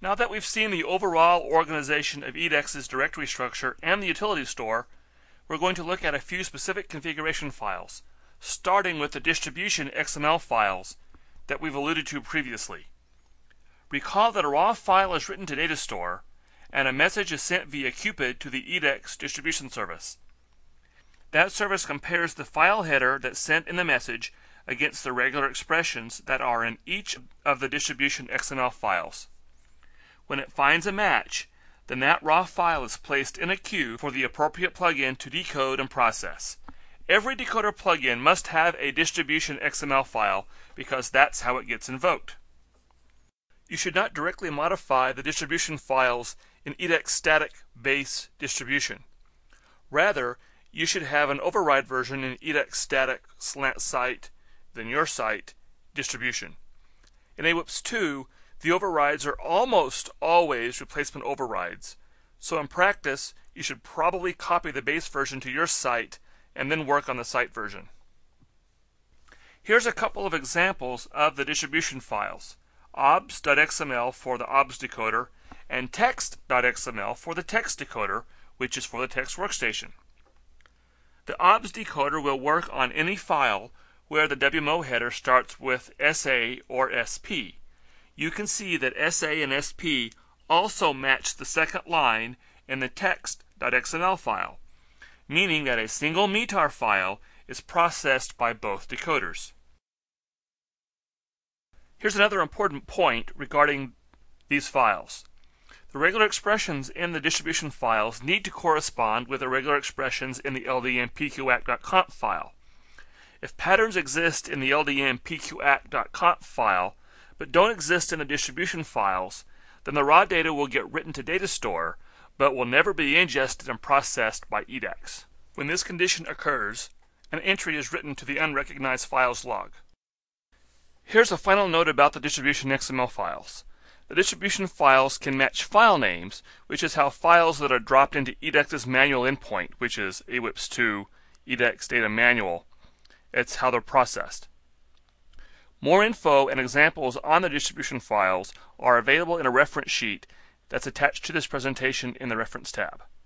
Now that we've seen the overall organization of EDEX's directory structure and the utility store, we're going to look at a few specific configuration files, starting with the distribution XML files that we've alluded to previously. Recall that a raw file is written to data store, and a message is sent via Cupid to the EDEX distribution service. That service compares the file header that's sent in the message against the regular expressions that are in each of the distribution XML files. When it finds a match, then that raw file is placed in a queue for the appropriate plugin to decode and process. Every decoder plugin must have a distribution XML file because that's how it gets invoked. You should not directly modify the distribution files in EDEX static base distribution. Rather, you should have an override version in EDEX static slant site, then your site distribution. In AWIPS 2, the overrides are almost always replacement overrides, so in practice, you should probably copy the base version to your site and then work on the site version. Here's a couple of examples of the distribution files: obs.xml for the obs decoder and text.xml for the text decoder, which is for the text workstation. The obs decoder will work on any file where the WMO header starts with SA or SP. You can see that SA and SP also match the second line in the text.xml file, meaning that a single METAR file is processed by both decoders. Here's another important point regarding these files. The regular expressions in the distribution files need to correspond with the regular expressions in the ldmpqact.conf file. If patterns exist in the ldmpqact.conf file but don't exist in the distribution files, then the raw data will get written to data store but will never be ingested and processed by EDEX. When this condition occurs, an entry is written to the unrecognized files log. Here's a final note about the distribution XML files. The distribution files can match file names, which is how files that are dropped into EDEX's manual endpoint, which is AWIPS 2 EDEX Data Manual, it's how they're processed. More info and examples on the distribution files are available in a reference sheet that's attached to this presentation in the Reference tab.